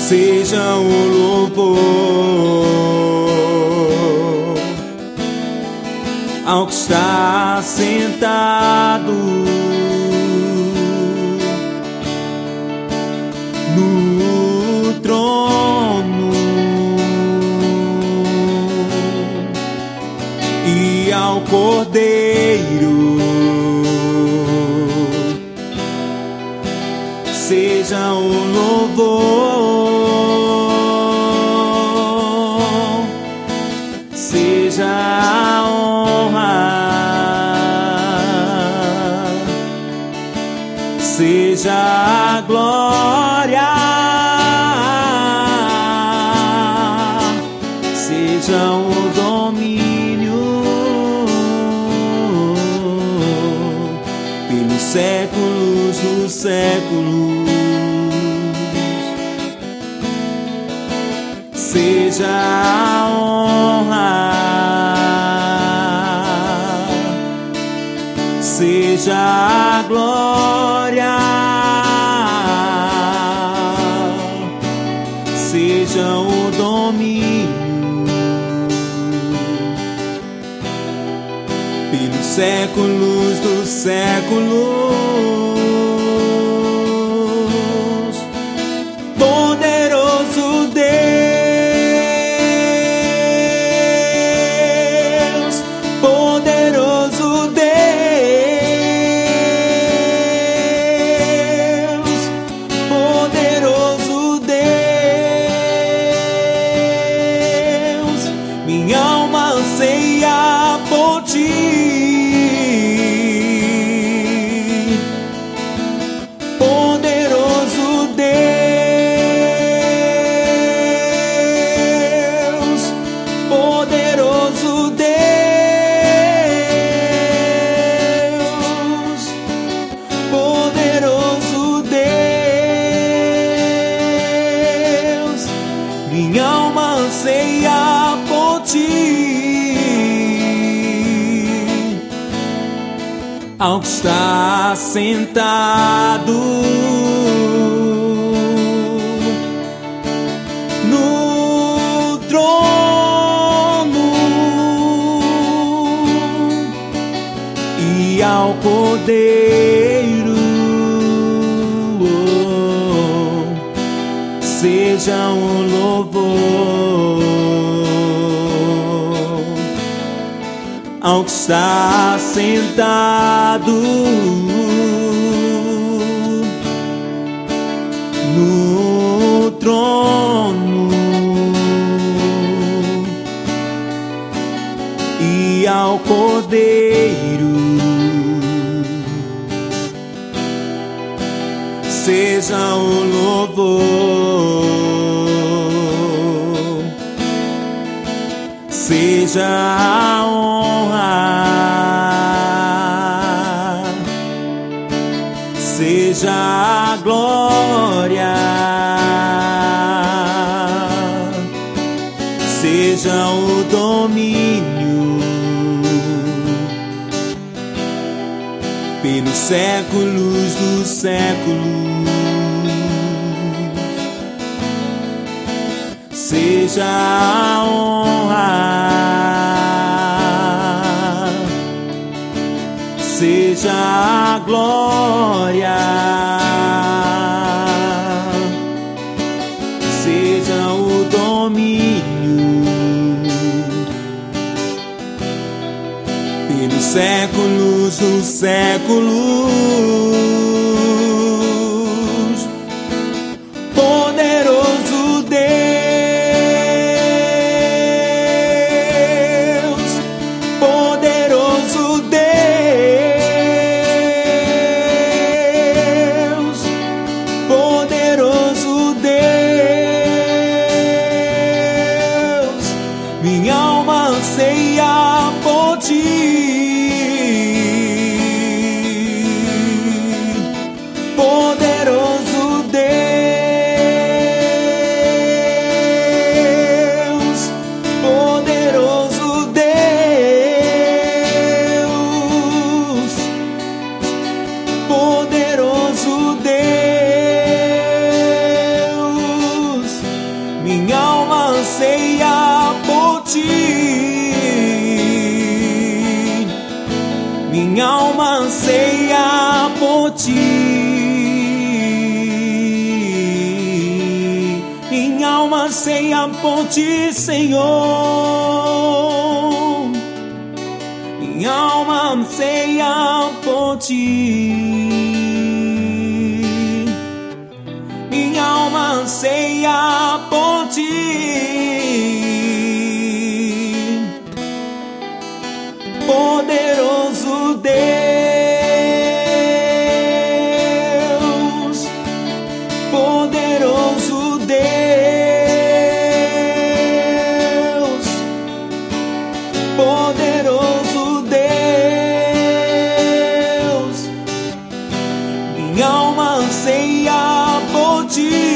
seja o louvor ao que está sentado no trono e ao Cordeiro seja o louvor, seja a honra, seja a glória, seja o domínio pelos séculos dos séculos. Seja a honra, seja a glória, seja o domínio pelos séculos dos séculos. Poderoso Deus, poderoso Deus, poderoso Deus, minha alma anseia por ti. Poderoso Deus, poderoso Deus, poderoso Deus, minha alma anseia por ti. Ao que está sentado no trono e ao Cordeiro seja o louvor. Ao que está sentado no trono e ao Cordeiro seja o louvor, seja a honra, seja a glória, seja o domínio pelos séculos dos séculos. Seja a honra, seja a glória, seja o domínio pelos séculos dos séculos. Poderoso Deus, poderoso Deus, poderoso Deus, minha alma anseia por ti. anseia por ti, Senhor. Minha alma anseia por ti. Minha alma anseia por ti. Poderoso Deus, poderoso Deus, poderoso Deus, minha alma anseia por ti.